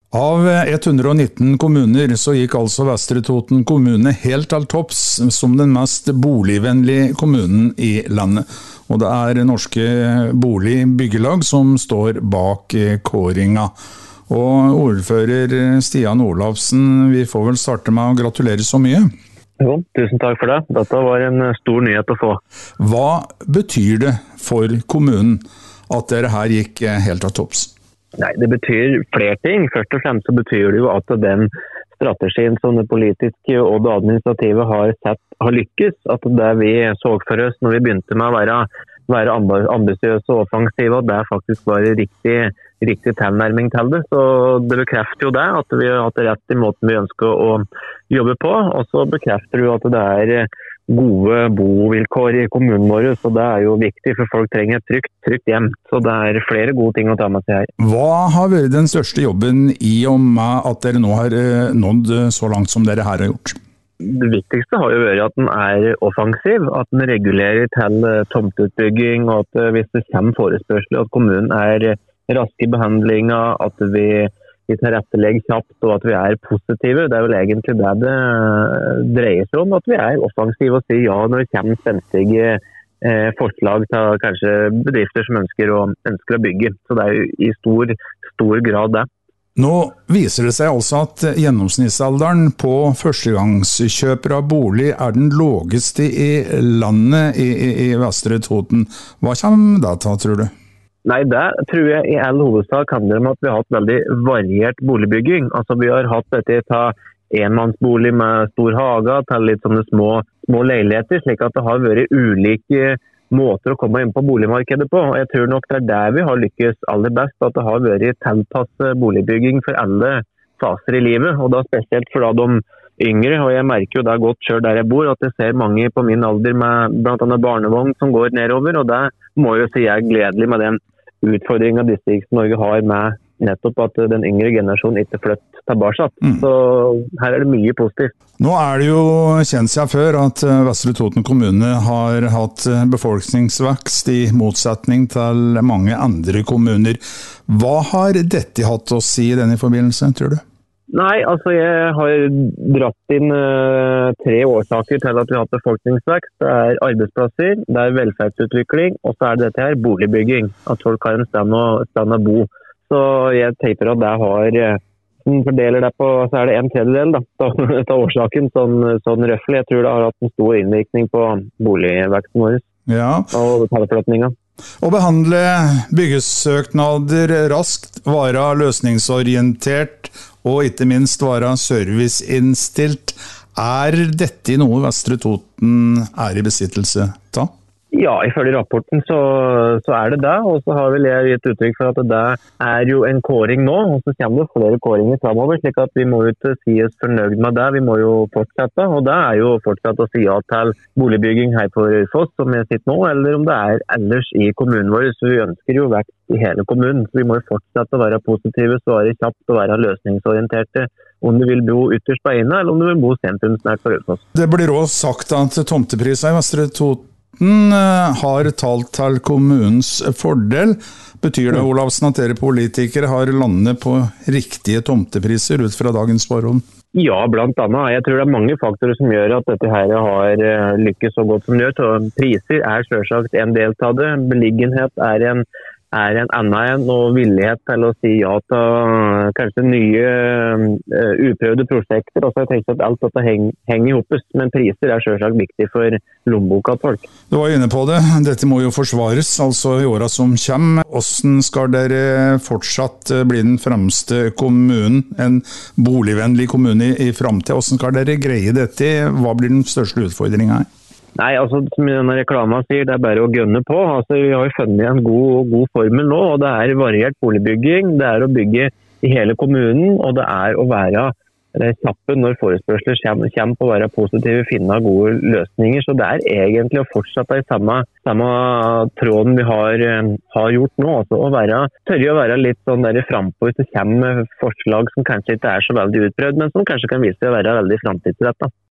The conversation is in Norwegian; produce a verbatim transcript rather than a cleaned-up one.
Av hundre og nitten kommuner så gikk altså Vestre Toten kommune helt til topps som den mest boligvennlige kommunen i landet. Og det er Norske Boligbyggelag som står bak kåringa. Og ordfører Stian Olafsen, vi får vel starte med å gratulere så mye. Jo, tusen takk for det. Dette var en stor nyhet å få. Hva betyr det for kommunen at dere her gikk helt til topps? Nei, det betyr flere ting. Først og fremst så betyr det jo at den strategien som det politiske og det administrative har sett har lykkes. At det vi så for oss når vi begynte med å være, være ambisiøse og offensive, og det faktisk var riktig, riktig tilnærming til det. Så det bekrefter jo det, at vi har hatt rett i måten vi ønsker å jobbe på. Og så bekrefter det jo at det er gode bovilkår i kommunen vår, så det er jo viktig, for folk trenger et trygt, trygt hjem. Så det er flere gode ting å ta med seg her. Hva har vært den største jobben i og med at dere nå har nådd så langt som dere her har gjort? Det viktigste har jo vært at den er offensiv, at den regulerer til tomteutbygging, og at hvis det kommer forespørsler, at kommunen er rask i behandlingen, at vi vi tilrettelegger kjapt og at vi er positive. Det er vel egentlig det det dreier seg om, at vi er offensive og sier ja når det kommer spenstige eh, forslag til kanskje bedrifter som ønsker å, ønsker å bygge. Så det er jo i stor, stor grad det. Nå viser det seg altså at gjennomsnittsalderen på førstegangskjøper av bolig er den lågeste i landet i, i, i Vestre Toten. Hva kommer det til, tror du? Nei, det tror jeg i all hovedsak handler om at vi har hatt veldig variert boligbygging. Altså vi har hatt dette til enmannsbolig med stor hage, til litt sånne små, små leiligheter, slik at det har vært ulike måter å komme inn på boligmarkedet på. Og jeg tror nok det er der vi har lykkes aller best, at det har vært tilpasset boligbygging for alle faser i livet, og da spesielt for da de yngre, og jeg merker jo det godt selv der jeg bor, at jeg ser mange på min alder med blant annet barnevogn som går nedover, og det må jo si jeg er gledelig med den utfordringen Distrikts-Norge har med nettopp at den yngre generasjonen ikke flytter tilbake. Mm. Så her er det mye positivt. Nå er det jo kjent seg før at Vestre Toten kommune har hatt befolkningsvekst i motsetning til mange andre kommuner. Hva har dette hatt å si i denne forbindelse, tror du? Nei, altså jeg har dratt inn uh, tre årsaker til at vi har hatt befolkningsvekst. Det er arbeidsplasser, det er velferdsutvikling, og så er det dette her boligbygging. At folk har en sted å, sted å bo. Så jeg tenker at det har, uh, fordeler det på, så er det en tredjedel da, av årsaken, sånn, sånn røffelig. Jeg tror det har hatt en stor innvirkning på boligveksten vår ja. Og talleflytningen. Å behandle byggesøknader raskt, være løsningsorientert og ikke minst være serviceinnstilt. Er dette noe Vestre Toten er i besittelse av? Ja, ifølge rapporten så, så er det det, og så har vel jeg gitt uttrykk for at det er jo en kåring nå, og så kommer det flere kåringer fremover, slik at vi må jo ikke si oss fornøyd med det, vi må jo fortsette, og det er jo fortsatt å si ja til boligbygging her på Raufoss, som jeg sitter nå, eller om det er ellers i kommunen vår, så vi ønsker jo vekst i hele kommunen, så vi må jo fortsette å være positive, svare kjapt og være løsningsorienterte, om du vil bo ytterst på ene, eller om du vil bo sentrumsnært på Raufoss. Det blir også sagt at tomtepriser i Vestre Toten har talt til kommunens fordel. Betyr det, Olafsen, at dere politikere har landet på riktige tomtepriser ut fra dagens forhold? Ja, blant annet. Jeg tror det er mange faktorer som gjør at dette her har lykkes så godt som det gjør. Så priser er selvsagt en del av det. Beliggenhet er en er en annen en, og villighet til å si ja til kanskje nye uh, uprøvde prosjekter. Og så jeg tenker at alt dette heng, henger ihop, men priser er selvsagt viktig for lommeboka til folk. Du var inne på det. Dette må jo forsvares, altså i årene som kommer. Hvordan skal dere fortsatt bli den fremste kommunen, en boligvennlig kommune i, i fremtiden? Hvordan skal dere greie dette? Hva blir den største utfordringen her? Nei, altså som denne reklamen sier, det er bare å gønne på. Altså, vi har jo funnet en god, god formel nå, og det er variert boligbygging. Det er å bygge i hele kommunen, og det er å være kjappe når forespørsler kommer, kommer på å være positive, finne gode løsninger. Så det er egentlig å fortsette i samme, samme tråden vi har, har gjort nå. Altså å være, tørre å være litt sånn der frempå hvis det kommer forslag som kanskje ikke er så veldig utprøvd, men som kanskje kan vise seg å være veldig fremtidsrettet.